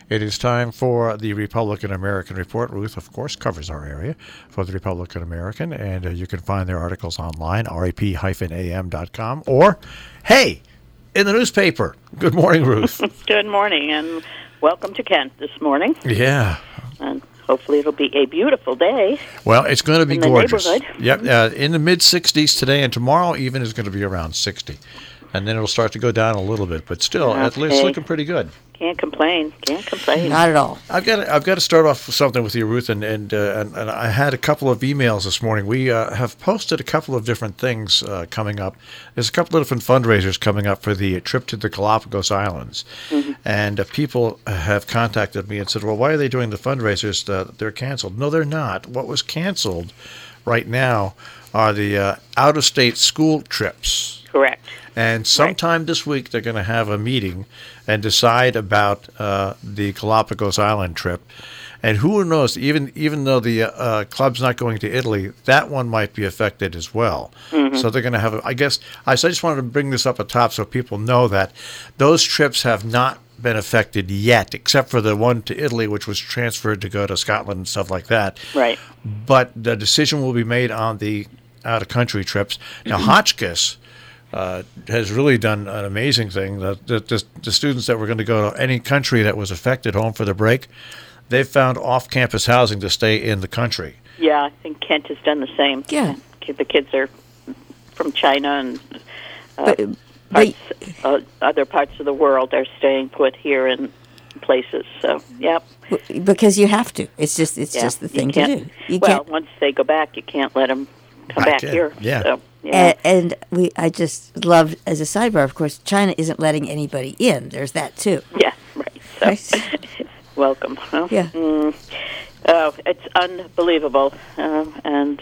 It is time for the Republican American Report. Ruth, of course, covers our area for the Republican American, and you can find their articles online, rap-am.com, or, hey, in the newspaper. Good morning, Ruth. Good morning, and welcome to Kent this morning. Yeah. And hopefully it'll be a beautiful day. Well, it's going to be gorgeous. Yep, in the mid-60s today, and tomorrow even is going to be around 60. And then it'll start to go down a little bit, but still, at least looking pretty good. Can't complain. Not at all. I've got to start off with something with you, Ruth, and I had a couple of emails this morning. We have posted a couple of different things coming up. There's a couple of different fundraisers coming up for the trip to the Galapagos Islands, and people have contacted me and said, "Well, why are they doing the fundraisers? They're canceled." No, they're not. What was canceled right now are the out-of-state school trips. Correct. And sometime this week, they're going to have a meeting and decide about the Galapagos Island trip. And who knows, even though the club's not going to Italy, that one might be affected as well. So they're going to have, I just wanted to bring this up at top so people know that those trips have not been affected yet, except for the one to Italy, which was transferred to go to Scotland and stuff like that. Right. But the decision will be made on the out-of-country trips. Now, Hotchkiss has really done an amazing thing. The students that were going to go to any country that was affected home for the break, they've found off-campus housing to stay in the country. Yeah, I think Kent has done the same. Yeah. The kids are from China and other parts of the world are staying put here in places. So, yep. Because you have to. It's just the thing to do. Once they go back, you can't let them come back here. Yeah. So, yeah. And I just love, as a sidebar, of course, China isn't letting anybody in. There's that, too. Yeah, right. So, welcome. Huh? Yeah. It's unbelievable. And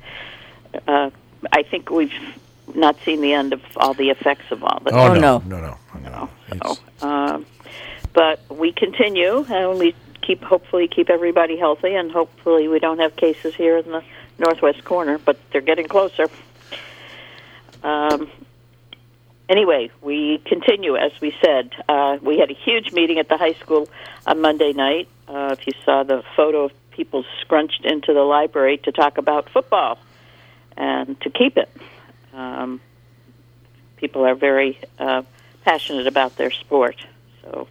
I think we've not seen the end of all the effects of all this. Oh, no. No. But we continue, and we hopefully keep everybody healthy, and hopefully we don't have cases here in the northwest corner, but they're getting closer. Anyway, we continue, as we said. We had a huge meeting at the high school on Monday night. If you saw the photo of people scrunched into the library to talk about football and to keep it. People are very passionate about their sport. So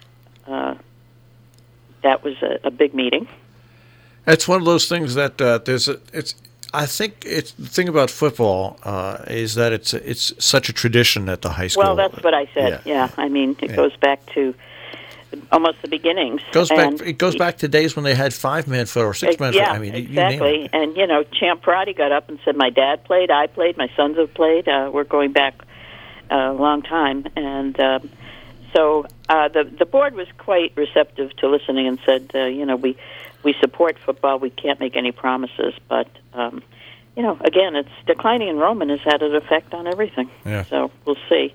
that was a big meeting. It's one of those things that I think it's the thing about football is that it's such a tradition at the high school. Well, that's what I said. Yeah. I mean, it goes back to almost the beginnings. It goes back to days when they had 5-man foot or 6-man foot. Yeah, I mean, exactly. And Champ Perotti got up and said, "My dad played, I played, my sons have played. We're going back a long time." And so the board was quite receptive to listening and said, we support football. We can't make any promises, but again, it's declining enrollment has had an effect on everything. Yeah. So we'll see.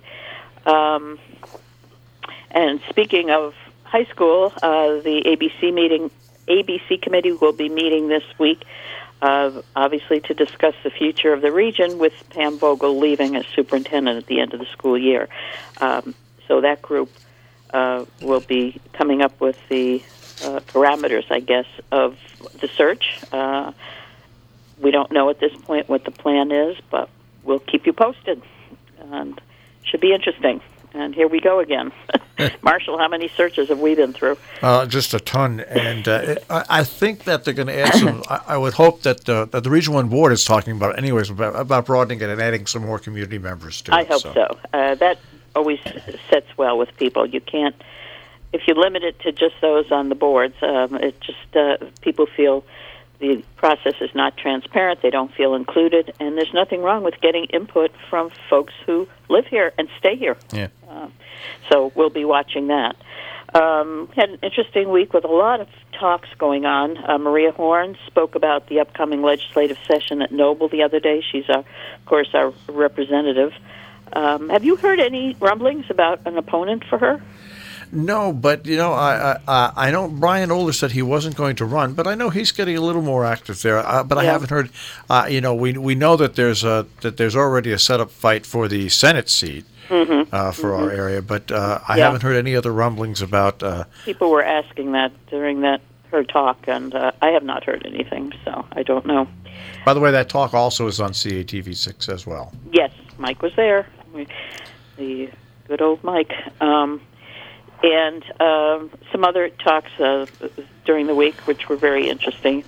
And speaking of high school, the ABC committee will be meeting this week, obviously to discuss the future of the region, with Pam Vogel leaving as superintendent at the end of the school year. So that group will be coming up with the parameters, I guess, of the search. We don't know at this point what the plan is, but we'll keep you posted. And should be interesting. And here we go again. Marshall, how many searches have we been through? Just a ton. And I think that they're going to add some. I would hope that the Region 1 board is talking about, anyways, about broadening it and adding some more community members to it. I hope so. That always sets well with people. You can't, if you limit it to just those on the boards, it just people feel the process is not transparent. They don't feel included, and there's nothing wrong with getting input from folks who live here and stay here. Yeah. So we'll be watching that. Had an interesting week with a lot of talks going on. Maria Horn spoke about the upcoming legislative session at Noble the other day. She's, of course, our representative. Have you heard any rumblings about an opponent for her? No, but I know Brian Oler said he wasn't going to run, but I know he's getting a little more active there. But I haven't heard. We know that there's already a set-up fight for the Senate seat. for our area. But I haven't heard any other rumblings about. People were asking that during her talk, and I have not heard anything, so I don't know. By the way, that talk also is on CATV6 as well. Yes, Mike was there. The good old Mike. And some other talks during the week, which were very interesting.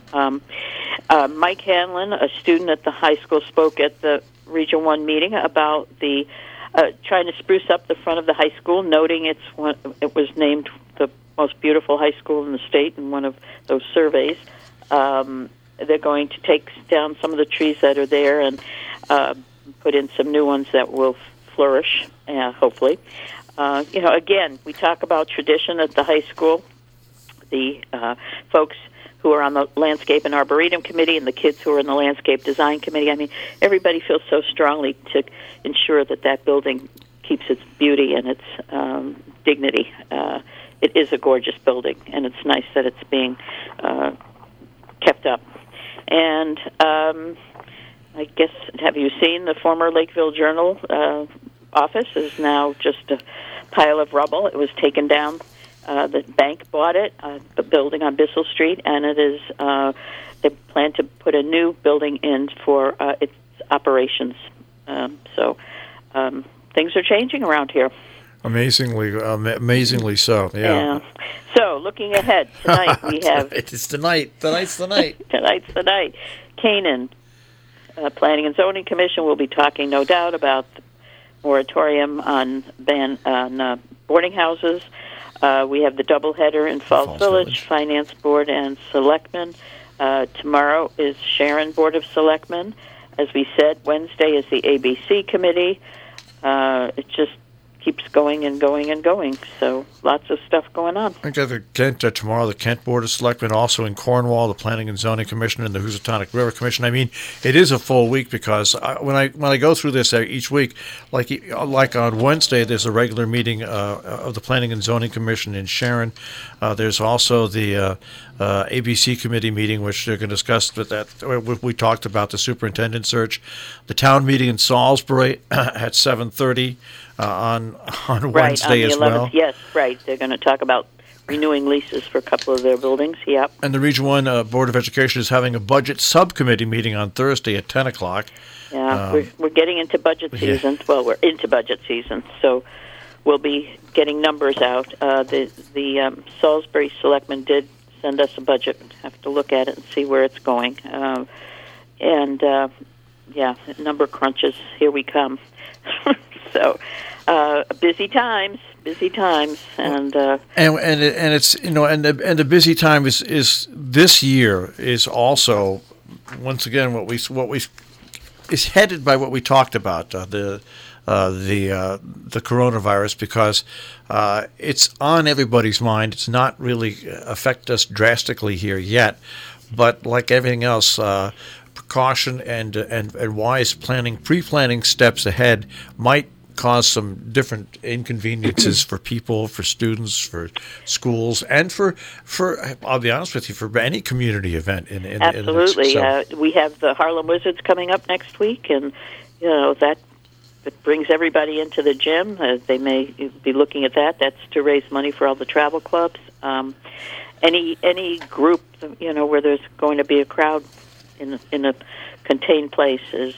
Mike Hanlon, a student at the high school, spoke at the Region 1 meeting about the trying to spruce up the front of the high school, noting it was named the most beautiful high school in the state in one of those surveys. They're going to take down some of the trees that are there and put in some new ones that will flourish, hopefully. Again, we talk about tradition at the high school. The folks who are on the Landscape and Arboretum Committee and the kids who are in the Landscape Design Committee, I mean, everybody feels so strongly to ensure that building keeps its beauty and its dignity. It is a gorgeous building, and it's nice that it's being kept up. And I guess, have you seen the former Lakeville Journal office is now just a pile of rubble. It was taken down. The bank bought it, the building on Bissell Street, and it is. They plan to put a new building in for its operations. So things are changing around here. Amazingly so. Yeah. So looking ahead tonight, we have. It's tonight. Tonight's the night. Tonight's the night. Canaan Planning and Zoning Commission will be talking, no doubt, about the moratorium on boarding houses. We have the doubleheader in Falls Village, Finance Board and Selectmen. Tomorrow is Sharon Board of Selectmen. As we said, Wednesday is the ABC Committee. It just keeps going and going and going. So lots of stuff going on. I think tomorrow the Kent Board of Selectmen, also in Cornwall, the Planning and Zoning Commission and the Housatonic River Commission. I mean, it is a full week because when I go through this each week, like on Wednesday, there's a regular meeting of the Planning and Zoning Commission in Sharon. There's also the ABC committee meeting, which they're going to discuss that. We talked about the superintendent search, the town meeting in Salisbury at 7:30 on Wednesday on the as 11th, well. Yes, right. They're going to talk about renewing leases for a couple of their buildings. Yep. And the Region 1 Board of Education is having a budget subcommittee meeting on Thursday at 10 o'clock. Yeah, we're getting into budget season. Yeah. Well, we're into budget season, so we'll be getting numbers out. The Salisbury Selectmen did send us a budget. Have to look at it and see where it's going. Number crunches. Here we come. So, busy times, and it's and the busy time is this year is also once again what we is headed by what we talked about the coronavirus, because it's on everybody's mind. It's not really affect us drastically here yet, but like everything else, precaution and wise pre-planning steps ahead might cause some different inconveniences for people, for students, for schools, and for I'll be honest with you, for any community event. Absolutely. We have the Harlem Wizards coming up next week, and that brings everybody into the gym. They may be looking at that. That's to raise money for all the travel clubs. Any group, where there's going to be a crowd in a contained place is.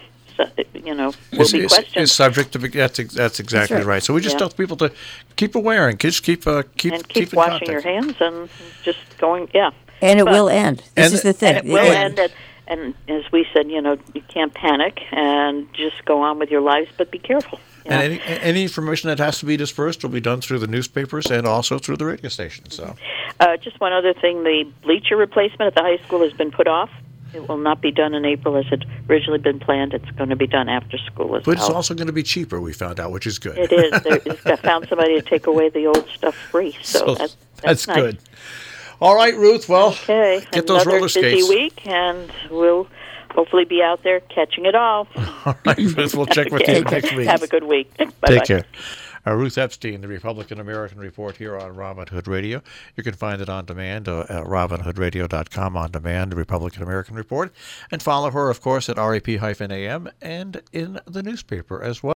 Will be questioned. Is subject to that's exactly right. So we just tell people to keep aware and just keep washing contact. your hands and just going. Yeah, and it will end. This is the thing. And it will end. And as we said, you can't panic and just go on with your lives, but be careful. And any information that has to be dispersed will be done through the newspapers and also through the radio station. So, just one other thing: the bleacher replacement at the high school has been put off. It will not be done in April as had originally been planned. It's going to be done after school as well. But it's also going to be cheaper, we found out, which is good. It is. I found somebody to take away the old stuff free, so that's nice. Good. All right, Ruth, well, okay. Get those roller skates. Another busy week, and we'll hopefully be out there catching it all. All right, Ruth, we'll check with you next week. Have a good week. Bye-bye. Take care. Ruth Epstein, the Republican American Report here on Robin Hood Radio. You can find it on demand at robinhoodradio.com on demand, the Republican American Report. And follow her, of course, at RAP-AM and in the newspaper as well.